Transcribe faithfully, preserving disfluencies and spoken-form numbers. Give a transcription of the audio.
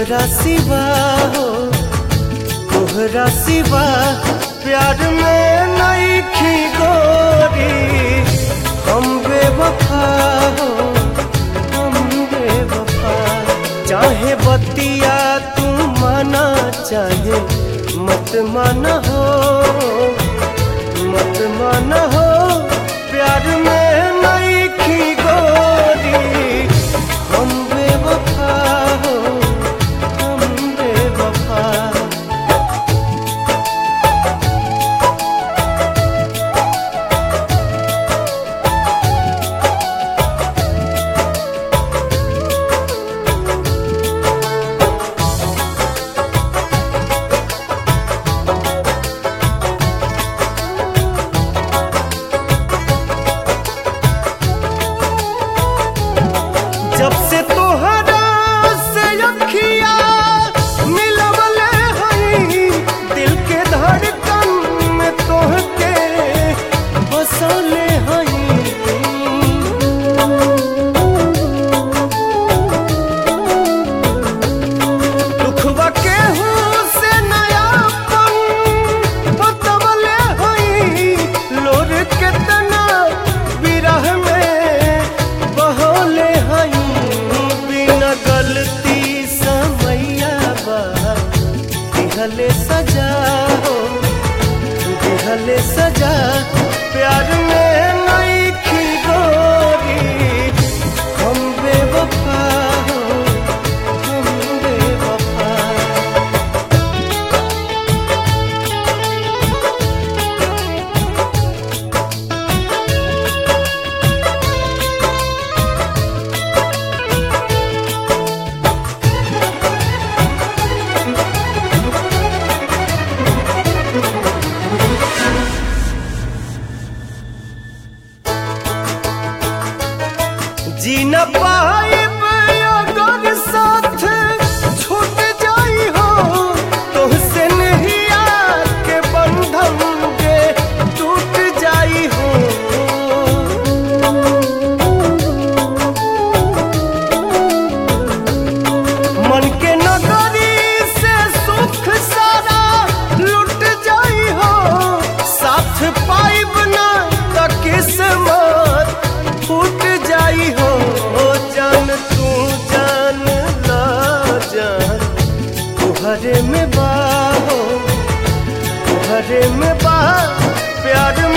तोहरा सिवा हो, तोहरा सिवा प्यार में नहीं खी गोरी। हम बेवफा हो, हम बेवफा। चाहे बतिया तू माना, चाहे मत माना हो, मत माना हो। प्यार में नहीं खी गोरी। हम बेवफा हो, हम बेवफा। जब से तोहरा से अखिया मिलवले हई, दिल के धड़कन में तोहके बसले हई। दुखवा केहू से नयापन बतवले हई, लोर केतना विरह में बहले हई। गलती समैया बा दिहले सजा हो, दिहले सजा। प्यार में नहीं खी गोरी। हम बेवफा हो, हम बेवफा। जी न पाइब अगर साथ छूट जाई हो, तोहसे नहिया के बंधन के टूट जाई हो। मन के नगरी से सुख सारा लुट जाई हो। साथ पाइब ना त किस्मत फूट जाई हो। जान तू जान ला जान, तुहरे में बा हो, तुहरे में बा। प्यार